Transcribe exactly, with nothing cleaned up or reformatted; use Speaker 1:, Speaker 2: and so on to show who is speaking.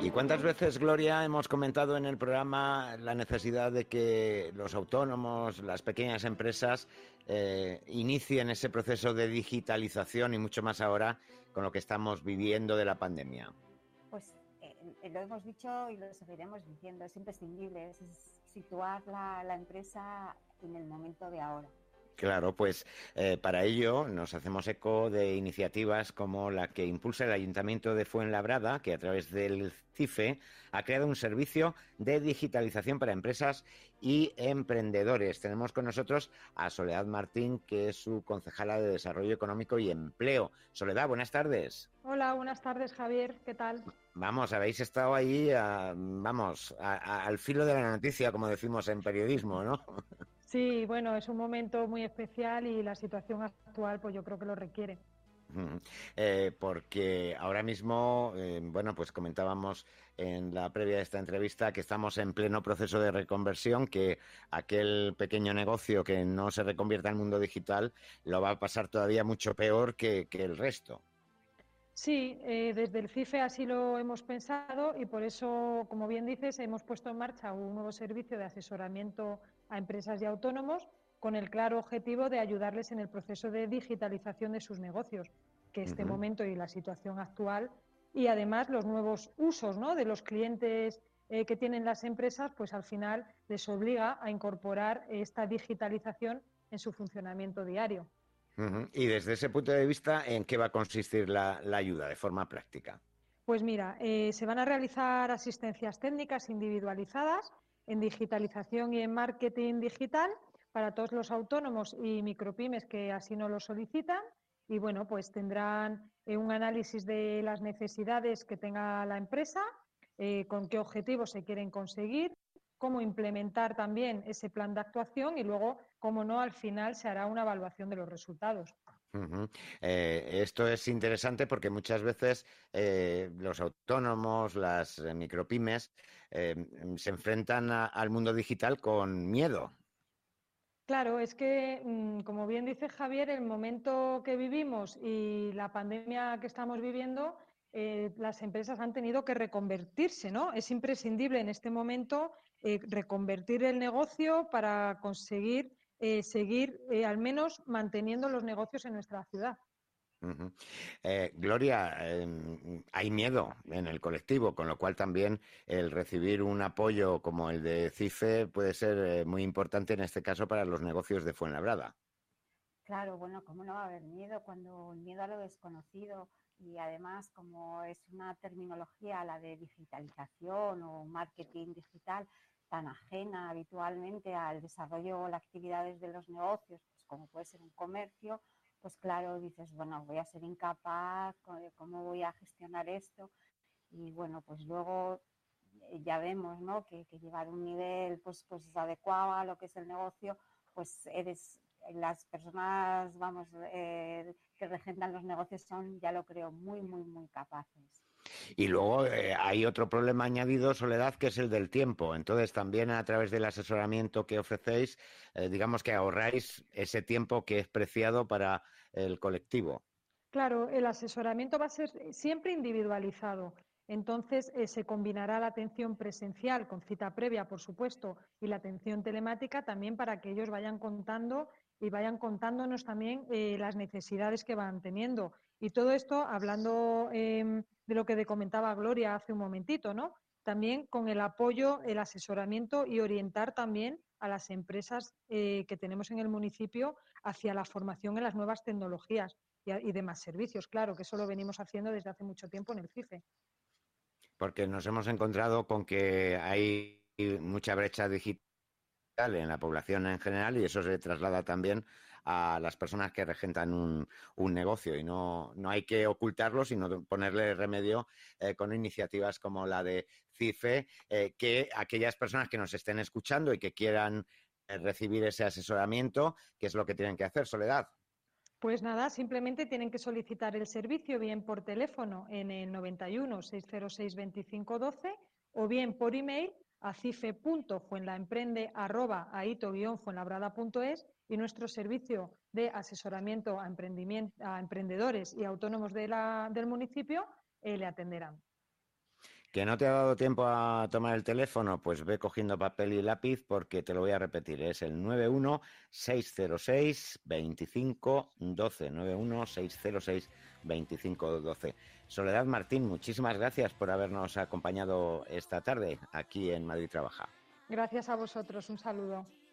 Speaker 1: ¿Y cuántas veces, Gloria, hemos comentado en el programa la necesidad de que los autónomos, las pequeñas empresas, eh, inicien ese proceso de digitalización y mucho más ahora con lo que estamos viviendo de la pandemia?
Speaker 2: Pues eh, lo hemos dicho y lo seguiremos diciendo, es imprescindible, es, es situar la, la empresa en el momento de ahora.
Speaker 1: Claro, pues eh, para ello nos hacemos eco de iniciativas como la que impulsa el Ayuntamiento de Fuenlabrada, que a través del CIFE ha creado un servicio de digitalización para empresas y emprendedores. Tenemos con nosotros a Soledad Martín, que es su concejala de Desarrollo Económico y Empleo. Soledad, buenas tardes.
Speaker 3: Hola, buenas tardes, Javier. ¿Qué tal?
Speaker 1: Vamos, habéis estado ahí, a, vamos, a, a, al filo de la noticia, como decimos en periodismo, ¿no?
Speaker 3: Sí, bueno, es un momento muy especial y la situación actual, pues yo creo que lo requiere.
Speaker 1: Eh, porque ahora mismo, eh, bueno, pues comentábamos en la previa de esta entrevista que estamos en pleno proceso de reconversión, que aquel pequeño negocio que no se reconvierta al mundo digital lo va a pasar todavía mucho peor que, que el resto.
Speaker 3: Sí, eh, desde el CIFE así lo hemos pensado y por eso, como bien dices, hemos puesto en marcha un nuevo servicio de asesoramiento a empresas y autónomos con el claro objetivo de ayudarles en el proceso de digitalización de sus negocios, que este uh-huh. momento y la situación actual y además los nuevos usos, ¿no?, de los clientes eh, que tienen las empresas, pues al final les obliga a incorporar esta digitalización en su funcionamiento diario.
Speaker 1: Uh-huh. Y desde ese punto de vista, ¿en qué va a consistir la, la ayuda de forma práctica?
Speaker 3: Pues mira, eh, se van a realizar asistencias técnicas individualizadas en digitalización y en marketing digital para todos los autónomos y micropymes que así no lo solicitan. Y bueno, pues tendrán eh, un análisis de las necesidades que tenga la empresa, eh, con qué objetivos se quieren conseguir, cómo implementar también ese plan de actuación y luego, cómo no, al final se hará una evaluación de los resultados.
Speaker 1: Uh-huh. Eh, esto es interesante porque muchas veces eh, los autónomos, las eh, micropymes, eh, se enfrentan a, al mundo digital con miedo.
Speaker 3: Claro, es que, como bien dice Javier, el momento que vivimos y la pandemia que estamos viviendo, eh, las empresas han tenido que reconvertirse, ¿no? Es imprescindible en este momento eh, reconvertir el negocio para conseguir eh, seguir eh, al menos manteniendo los negocios en nuestra ciudad.
Speaker 1: Uh-huh. Eh, Gloria, eh, hay miedo en el colectivo, con lo cual también el recibir un apoyo como el de CIFE puede ser eh, muy importante en este caso para los negocios de Fuenlabrada.
Speaker 2: Claro, bueno, ¿cómo no va a haber miedo cuando el miedo a lo desconocido y además como es una terminología, la de digitalización o marketing digital, tan ajena habitualmente al desarrollo o las actividades de los negocios, pues como puede ser un comercio, pues claro, dices, bueno, voy a ser incapaz, ¿cómo voy a gestionar esto? Y bueno, pues luego ya vemos, ¿no?, que, que llevar un nivel pues, pues adecuado a lo que es el negocio, pues eres, las personas, vamos, eh, que regentan los negocios son, ya lo creo, muy, muy, muy capaces.
Speaker 1: Y luego eh, hay otro problema añadido, Soledad, que es el del tiempo. Entonces, también a través del asesoramiento que ofrecéis, eh, digamos que ahorráis ese tiempo que es preciado para el colectivo.
Speaker 3: Claro, el asesoramiento va a ser siempre individualizado. Entonces, eh, se combinará la atención presencial con cita previa, por supuesto, y la atención telemática también para que ellos vayan contando y vayan contándonos también eh, las necesidades que van teniendo. Y todo esto, hablando eh, de lo que te comentaba Gloria hace un momentito, ¿no? También con el apoyo, el asesoramiento y orientar también a las empresas eh, que tenemos en el municipio hacia la formación en las nuevas tecnologías y demás servicios, claro, que eso lo venimos haciendo desde hace mucho tiempo en el CIFE.
Speaker 1: Porque nos hemos encontrado con que hay mucha brecha digital en la población en general y eso se traslada también a las personas que regentan un, un negocio y no, no hay que ocultarlo, sino ponerle remedio eh, con iniciativas como la de CIFE, eh, que aquellas personas que nos estén escuchando y que quieran eh, recibir ese asesoramiento, ¿qué es lo que tienen que hacer, Soledad?
Speaker 3: Pues nada, simplemente tienen que solicitar el servicio bien por teléfono en el noventa y uno, seiscientos seis, veinticinco, doce o bien por email a cife punto fuenlaemprende arroba aito guion fuenlabrada punto es y nuestro servicio de asesoramiento a, a emprendedores y autónomos de la, del municipio eh, le atenderán.
Speaker 1: ¿Que no te ha dado tiempo a tomar el teléfono? Pues ve cogiendo papel y lápiz porque te lo voy a repetir. Es el nueve uno seis cero seis veinticinco doce. nueve uno seis cero seis veinticinco doce. Soledad Martín, muchísimas gracias por habernos acompañado esta tarde aquí en Madrid Trabaja.
Speaker 3: Gracias a vosotros. Un saludo.